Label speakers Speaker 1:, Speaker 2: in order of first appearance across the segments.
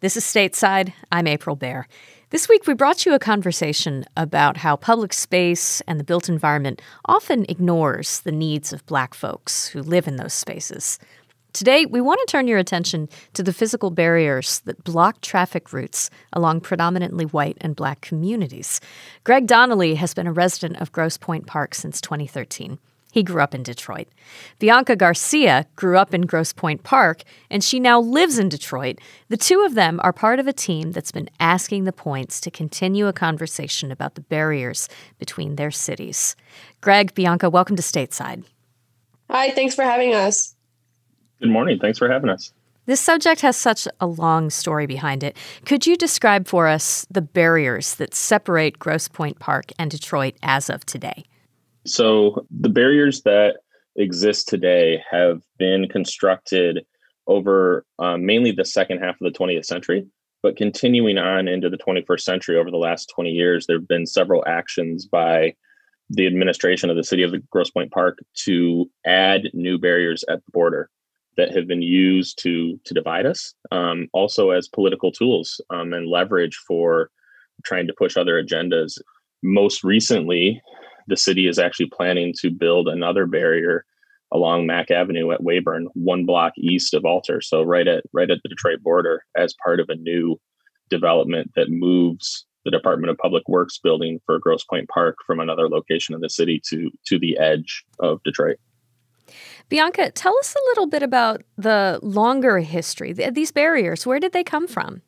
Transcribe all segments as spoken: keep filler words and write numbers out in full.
Speaker 1: This is Stateside. I'm April Baer. This week, we brought you a conversation about how public space and the built environment often ignores the needs of Black folks who live in those spaces. Today, we want to turn your attention to the physical barriers that block traffic routes along predominantly white and Black communities. Greg Donnelly has been a resident of Grosse Pointe Park since twenty thirteen. He grew up in Detroit. Bianca Garcia grew up in Grosse Pointe Park, and she now lives in Detroit. The two of them are part of a team that's been asking the points to continue a conversation about the barriers between their cities. Greg, Bianca, welcome to Stateside.
Speaker 2: Hi, thanks for having us.
Speaker 3: Good morning. Thanks for having us.
Speaker 1: This subject has such a long story behind it. Could you describe for us the barriers that separate Grosse Pointe Park and Detroit as of today?
Speaker 3: So the barriers that exist today have been constructed over um, mainly the second half of the twentieth century, but continuing on into the twenty-first century over the last twenty years, there have been several actions by the administration of the city of the Grosse Pointe Park to add new barriers at the border that have been used to to divide us, um, also as political tools um, and leverage for trying to push other agendas. Most recently, the city is actually planning to build another barrier along Mack Avenue at Weyburn, one block east of Alter, so right at right at the Detroit border, as part of a new development that moves the Department of Public Works building for Grosse Pointe Park from another location in the city to to the edge of Detroit.
Speaker 1: Bianca, tell us a little bit about the longer history. These barriers, where did they come from?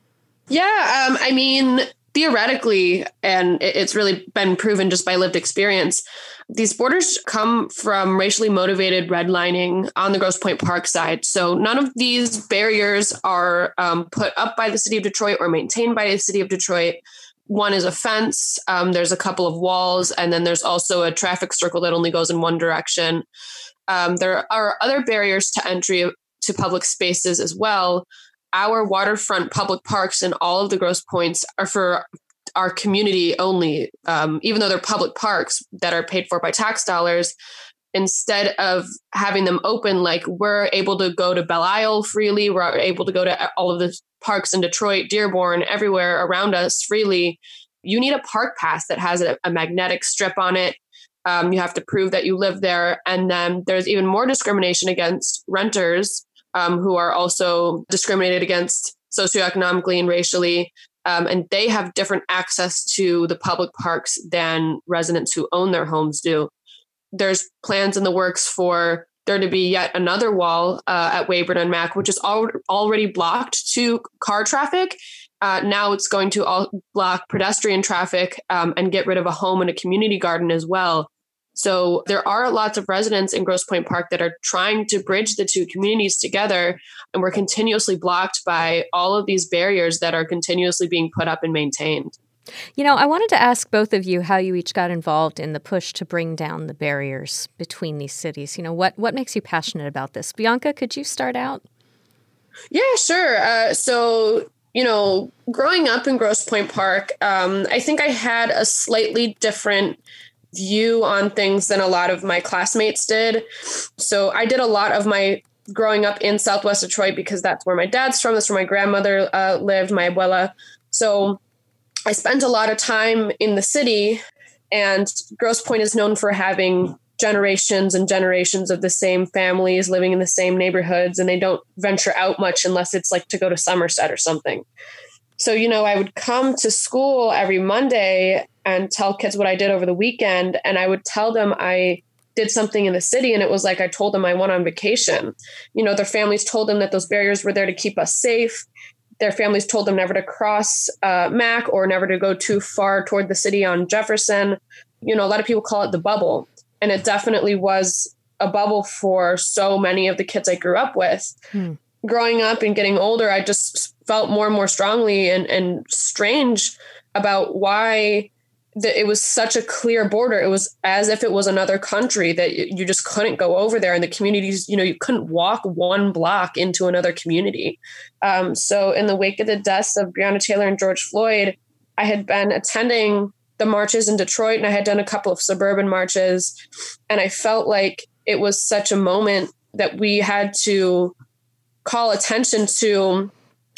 Speaker 2: Yeah, um, I mean, theoretically, and it's really been proven just by lived experience, these borders come from racially motivated redlining on the Grosse Pointe Park side. So none of these barriers are um, put up by the city of Detroit or maintained by the city of Detroit. One is a fence, um, there's a couple of walls, and then there's also a traffic circle that only goes in one direction. Um, there are other barriers to entry to public spaces as well. Our waterfront public parks in all of the Grosse Pointes are for our community only, um, even though they're public parks that are paid for by tax dollars. Instead of having them open, like we're able to go to Belle Isle freely, we're able to go to all of the parks in Detroit, Dearborn, everywhere around us freely. You need a park pass that has a, a magnetic strip on it. Um, you have to prove that you live there. And then there's even more discrimination against renters um, who are also discriminated against socioeconomically and racially. Um, and they have different access to the public parks than residents who own their homes do. There's plans in the works for there to be yet another wall uh, at Weyburn and Mack, which is al- already blocked to car traffic. Uh, now it's going to all block pedestrian traffic um, and get rid of a home and a community garden as well. So there are lots of residents in Grosse Pointe Park that are trying to bridge the two communities together, and we're continuously blocked by all of these barriers that are continuously being put up and maintained.
Speaker 1: You know, I wanted to ask both of you how you each got involved in the push to bring down the barriers between these cities. You know, what, what makes you passionate about this? Bianca, could you start out?
Speaker 2: Yeah, sure. Uh, so, you know, growing up in Grosse Pointe Park, um, I think I had a slightly different view on things than a lot of my classmates did. So I did a lot of my growing up in Southwest Detroit because that's where my dad's from. That's where my grandmother uh, lived, my abuela. So I spent a lot of time in the city, and Grosse Pointe is known for having generations and generations of the same families living in the same neighborhoods, and they don't venture out much unless it's like to go to Somerset or something. So, you know, I would come to school every Monday and tell kids what I did over the weekend, and I would tell them I did something in the city, and it was like I told them I went on vacation. You know, their families told them that those barriers were there to keep us safe. Their families told them never to cross uh, Mack or never to go too far toward the city on Jefferson. You know, a lot of people call it the bubble, and it definitely was a bubble for so many of the kids I grew up with. Hmm. Growing up and getting older, I just felt more and more strongly and, and strange about why the, it was such a clear border. It was as if it was another country that you just couldn't go over there. And the communities, you know, you couldn't walk one block into another community. Um, so in the wake of the deaths of Breonna Taylor and George Floyd, I had been attending the marches in Detroit, and I had done a couple of suburban marches. And I felt like it was such a moment that we had to call attention to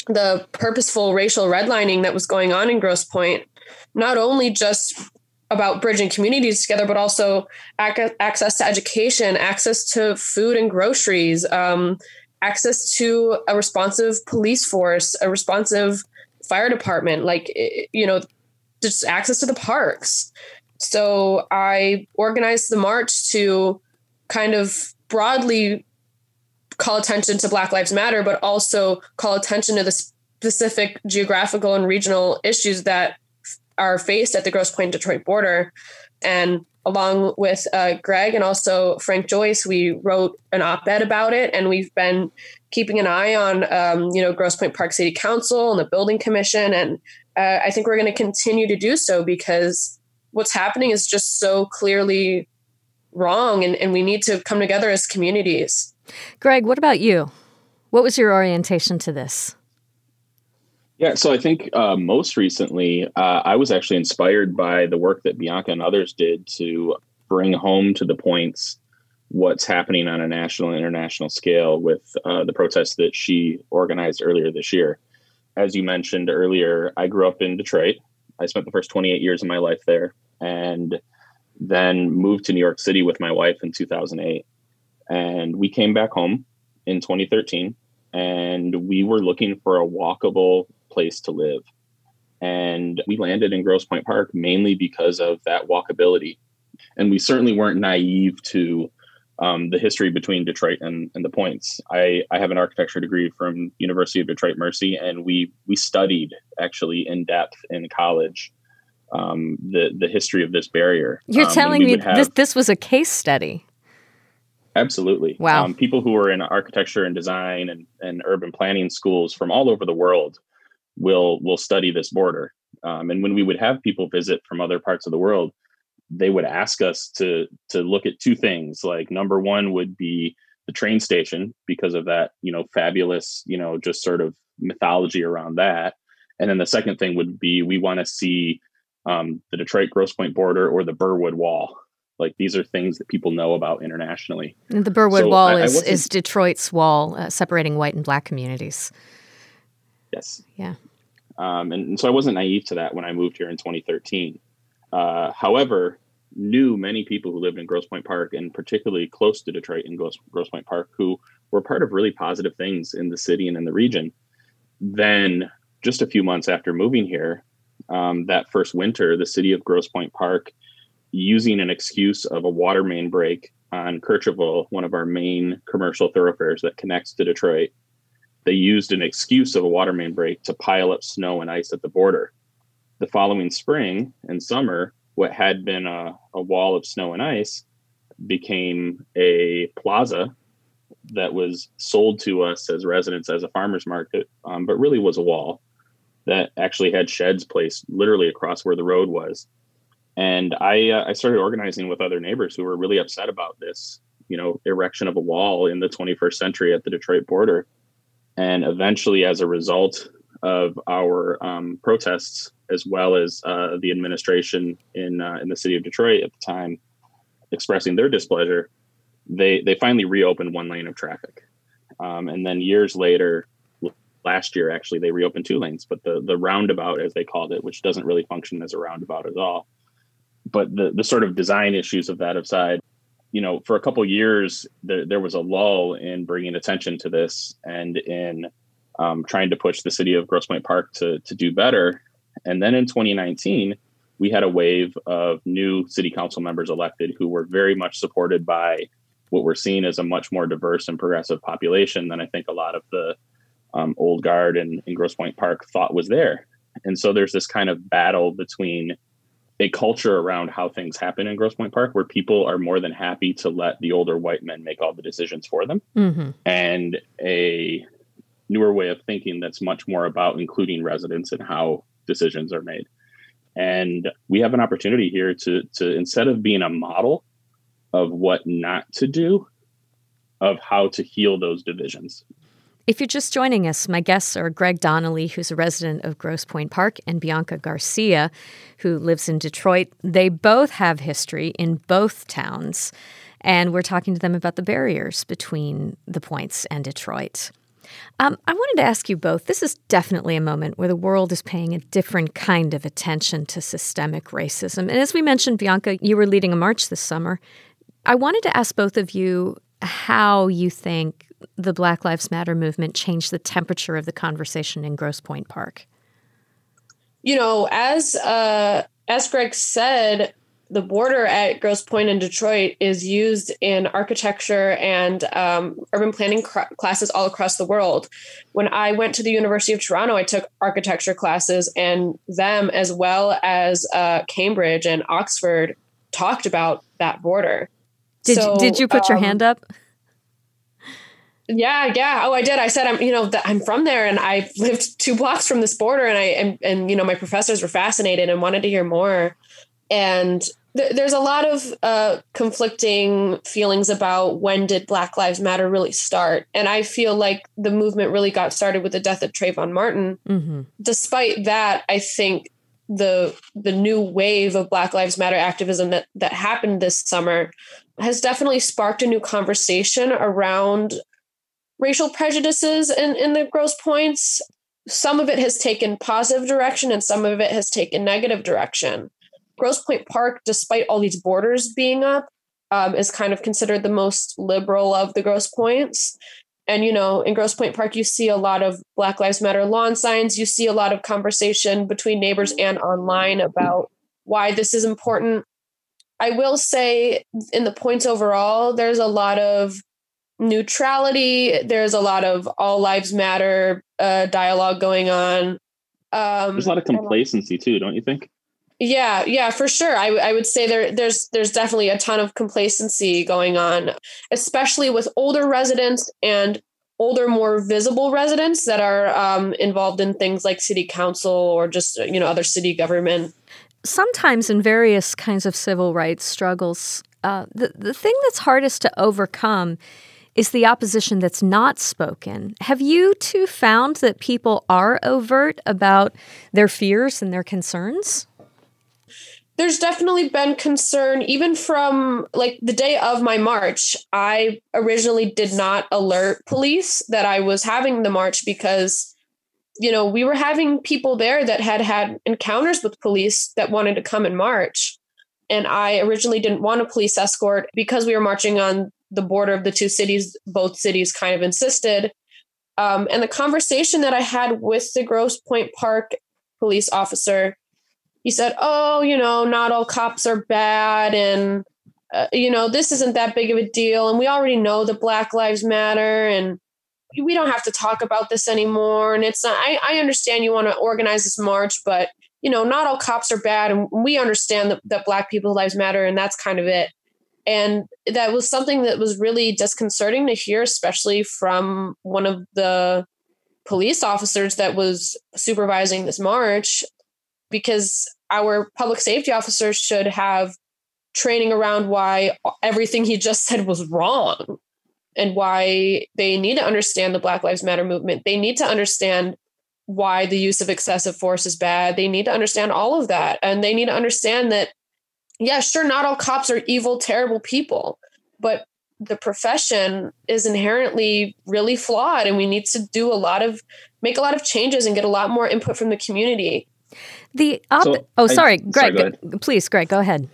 Speaker 2: the purposeful racial redlining that was going on in Grosse Pointe, not only just about bridging communities together, but also ac- access to education, access to food and groceries, um, access to a responsive police force, a responsive fire department, like, you know, just access to the parks. So I organized the march to kind of broadly call attention to Black Lives Matter, but also call attention to the specific geographical and regional issues that are faced at the Grosse Pointe Detroit border. And along with uh, Greg and also Frank Joyce, we wrote an op-ed about it. And we've been keeping an eye on, um, you know, Grosse Pointe Park City Council and the Building Commission. And uh, I think we're going to continue to do so because what's happening is just so clearly wrong. And, and we need to come together as communities.
Speaker 1: Greg, what about you? What was your orientation to this?
Speaker 3: Yeah, so I think uh, most recently, uh, I was actually inspired by the work that Bianca and others did to bring home to the points what's happening on a national and international scale with uh, the protests that she organized earlier this year. As you mentioned earlier, I grew up in Detroit. I spent the first twenty-eight years of my life there and then moved to New York City with my wife in two thousand eight. And we came back home in twenty thirteen and we were looking for a walkable place to live. And we landed in Grosse Pointe Park mainly because of that walkability. And we certainly weren't naive to um, the history between Detroit and, and the Points. I, I have an architecture degree from University of Detroit Mercy, and we we studied actually in depth in college um, the, the history of this barrier.
Speaker 1: You're
Speaker 3: um,
Speaker 1: telling me
Speaker 3: have,
Speaker 1: this this was a case study?
Speaker 3: Absolutely.
Speaker 1: Wow.
Speaker 3: Um, people who are in architecture and design and, and urban planning schools from all over the world will will study this border. Um, and when we would have people visit from other parts of the world, they would ask us to to look at two things. Like number one would be the train station because of that, you know, fabulous, you know, just sort of mythology around that. And then the second thing would be we want to see um, the Detroit Grosse Pointe border or the Burwood Wall. Like these are things that people know about internationally.
Speaker 1: And the Burwood
Speaker 3: so
Speaker 1: Wall
Speaker 3: I,
Speaker 1: is,
Speaker 3: I
Speaker 1: is Detroit's wall uh, separating white and black communities.
Speaker 3: Yes.
Speaker 1: Yeah.
Speaker 3: Um, and, and so I wasn't naive to that when I moved here in twenty thirteen. Uh, however, knew many people who lived in Grosse Pointe Park and particularly close to Detroit in Grosse, Grosse Pointe Park who were part of really positive things in the city and in the region. Then just a few months after moving here, um, that first winter, the city of Grosse Pointe Park, using an excuse of a water main break on Kercheval, one of our main commercial thoroughfares that connects to Detroit, they used an excuse of a water main break to pile up snow and ice at the border. The following spring and summer, what had been a, a wall of snow and ice became a plaza that was sold to us as residents as a farmer's market, um, but really was a wall that actually had sheds placed literally across where the road was. And I, uh, I started organizing with other neighbors who were really upset about this, you know, erection of a wall in the twenty-first century at the Detroit border. And eventually, as a result of our um, protests, as well as uh, the administration in uh, in the city of Detroit at the time expressing their displeasure, they they finally reopened one lane of traffic. Um, and then years later, last year, actually, they reopened two lanes, but the the roundabout, as they called it, which doesn't really function as a roundabout at all. But the the sort of design issues of that aside, you know, for a couple of years, there, there was a lull in bringing attention to this and in um, trying to push the city of Grosse Pointe Park to to do better. And then in twenty nineteen, we had a wave of new city council members elected who were very much supported by what we're seeing as a much more diverse and progressive population than I think a lot of the um, old guard in, in Grosse Pointe Park thought was there. And so there's this kind of battle between a culture around how things happen in Grosse Pointe Park, where people are more than happy to let the older white men make all the decisions for them, mm-hmm. and a newer way of thinking that's much more about including residents in how decisions are made. And we have an opportunity here to, to instead of being a model of what not to do, of how to heal those divisions.
Speaker 1: If you're just joining us, my guests are Greg Donnelly, who's a resident of Grosse Pointe Park, and Bianca Garcia, who lives in Detroit. They both have history in both towns, and we're talking to them about the barriers between the Points and Detroit. Um, I wanted to ask you both, this is definitely a moment where the world is paying a different kind of attention to systemic racism. And as we mentioned, Bianca, you were leading a march this summer. I wanted to ask both of you how you think the Black Lives Matter movement changed the temperature of the conversation in Grosse Pointe Park.
Speaker 2: You know, as uh, as Greg said, the border at Grosse Pointe in Detroit is used in architecture and um, urban planning cr- classes all across the world. When I went to the University of Toronto, I took architecture classes, and them, as well as uh, Cambridge and Oxford, talked about that border.
Speaker 1: Did
Speaker 2: so,
Speaker 1: you, did you put um, your hand up?
Speaker 2: Yeah, yeah. Oh, I did. I said, I'm, you know, that I'm from there, and I lived two blocks from this border, and I, and, and you know, my professors were fascinated and wanted to hear more. And th- there's a lot of uh, conflicting feelings about when did Black Lives Matter really start. And I feel like the movement really got started with the death of Trayvon Martin. Mm-hmm. Despite that, I think the the new wave of Black Lives Matter activism that, that happened this summer has definitely sparked a new conversation around racial prejudices in, in the Grosse Pointes. Some of it has taken positive direction and some of it has taken negative direction. Grosse Pointe Park, despite all these borders being up, um, is kind of considered the most liberal of the Grosse Pointes. And, you know, in Grosse Pointe Park, you see a lot of Black Lives Matter lawn signs. You see a lot of conversation between neighbors and online about why this is important. I will say in the points overall, there's a lot of neutrality. There's a lot of all lives matter uh, dialogue going on. Um,
Speaker 3: there's a lot of complacency too, don't you think?
Speaker 2: Yeah, yeah, for sure. I, I would say there there's there's definitely a ton of complacency going on, especially with older residents and older, more visible residents that are um, involved in things like city council or just, you know, other city government.
Speaker 1: Sometimes in various kinds of civil rights struggles, uh, the, the thing that's hardest to overcome is the opposition that's not spoken. Have you two found that people are overt about their fears and their concerns?
Speaker 2: There's definitely been concern, even from like the day of my march. I originally did not alert police that I was having the march because, you know, we were having people there that had had encounters with police that wanted to come and march. And I originally didn't want a police escort because we were marching on the border of the two cities. Both cities kind of insisted. Um, and the conversation that I had with the Grosse Pointe Park police officer, he said, oh, you know, not all cops are bad. And, uh, you know, this isn't that big of a deal. And we already know that Black Lives Matter and we don't have to talk about this anymore. And it's not, I, I understand you want to organize this march, but, you know, not all cops are bad. And we understand that, that Black people's lives matter. And that's kind of it. And that was something that was really disconcerting to hear, especially from one of the police officers that was supervising this march, because our public safety officers should have training around why everything he just said was wrong and why they need to understand the Black Lives Matter movement. They need to understand why the use of excessive force is bad. They need to understand all of that. And they need to understand that, yeah, sure, not all cops are evil, terrible people, but the profession is inherently really flawed. And we need to do a lot of, make a lot of changes and get a lot more input from the community.
Speaker 1: The op- so oh, sorry, I, Greg. Sorry, go please, Greg, go ahead.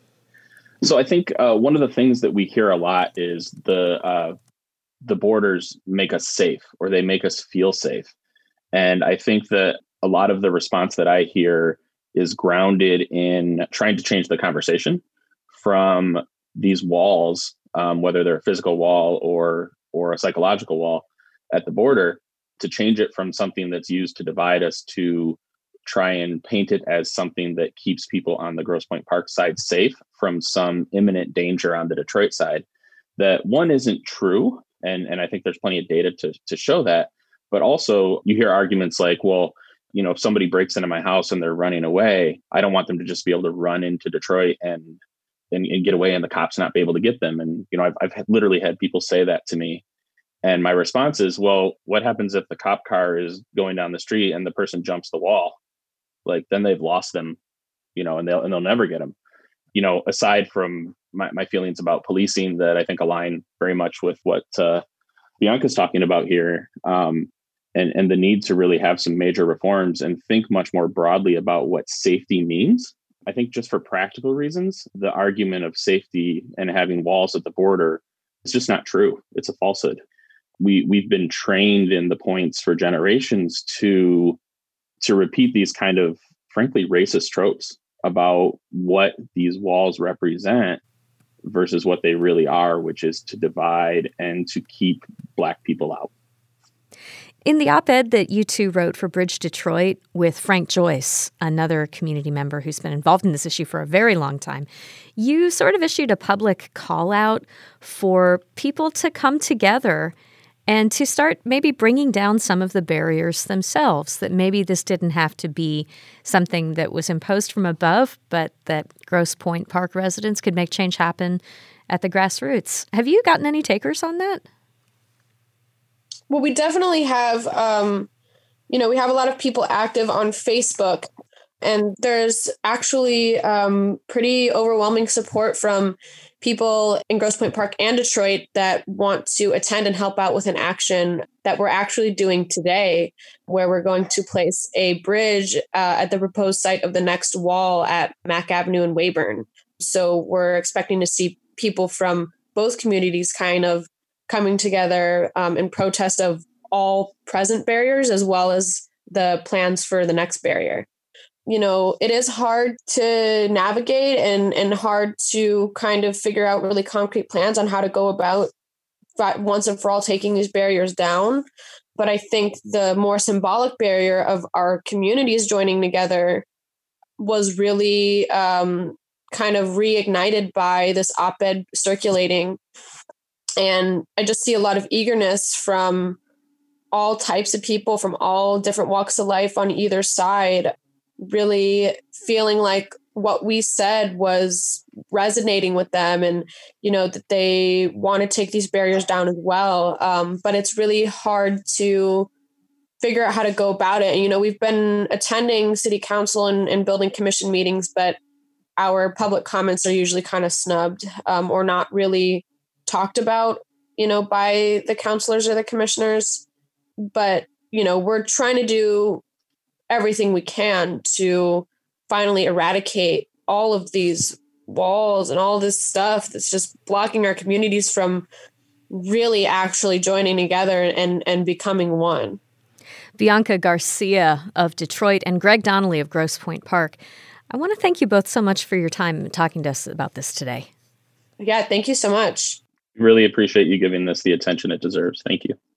Speaker 3: So I think uh, one of the things that we hear a lot is the uh, the borders make us safe, or they make us feel safe. And I think that a lot of the response that I hear is grounded in trying to change the conversation from these walls, um, whether they're a physical wall or or a psychological wall at the border, to change it from something that's used to divide us to try and paint it as something that keeps people on the Grosse Pointe Park side safe from some imminent danger on the Detroit side. That one isn't true. And, and I think there's plenty of data to, to show that. But also you hear arguments like, well, you know, if somebody breaks into my house and they're running away, I don't want them to just be able to run into Detroit and and, and get away and the cops not be able to get them. And, you know, I've, I've literally had people say that to me. And my response is, well, what happens if the cop car is going down the street and the person jumps the wall? Like, then they've lost them, you know, and they'll, and they'll never get them. You know, aside from my, my feelings about policing that I think align very much with what uh, Bianca's talking about here, um, and, and the need to really have some major reforms and think much more broadly about what safety means. I think just for practical reasons, the argument of safety and having walls at the border is just not true. It's a falsehood. We, we've been trained in the points for generations to, to repeat these kind of, frankly, racist tropes about what these walls represent versus what they really are, which is to divide and to keep Black people out.
Speaker 1: In the op-ed that you two wrote for Bridge Detroit with Frank Joyce, another community member who's been involved in this issue for a very long time, you sort of issued a public call out for people to come together and to start maybe bringing down some of the barriers themselves, that maybe this didn't have to be something that was imposed from above, but that Grosse Pointe Park residents could make change happen at the grassroots. Have you gotten any takers on that?
Speaker 2: Well, we definitely have, um, you know, we have a lot of people active on Facebook, and there's actually um, pretty overwhelming support from people in Grosse Pointe Park and Detroit that want to attend and help out with an action that we're actually doing today, where we're going to place a bridge uh, at the proposed site of the next wall at Mack Avenue in Weyburn. So we're expecting to see people from both communities kind of coming together um, in protest of all present barriers, as well as the plans for the next barrier. You know, it is hard to navigate and, and hard to kind of figure out really concrete plans on how to go about once and for all taking these barriers down. But I think the more symbolic barrier of our communities joining together was really um, kind of reignited by this op-ed circulating. And I just see a lot of eagerness from all types of people from all different walks of life on either side, really feeling like what we said was resonating with them, and, you know, that they want to take these barriers down as well. Um, but it's really hard to figure out how to go about it. And, you know, we've been attending city council and, and building commission meetings, but our public comments are usually kind of snubbed um, or not really talked about, you know, by the councilors or the commissioners. But, you know, we're trying to do everything we can to finally eradicate all of these walls and all this stuff that's just blocking our communities from really actually joining together and, and becoming one.
Speaker 1: Bianca Garcia of Detroit and Greg Donnelly of Grosse Pointe Park, I want to thank you both so much for your time talking to us about this today.
Speaker 2: Yeah, thank you so much.
Speaker 3: Really appreciate you giving this the attention it deserves. Thank you.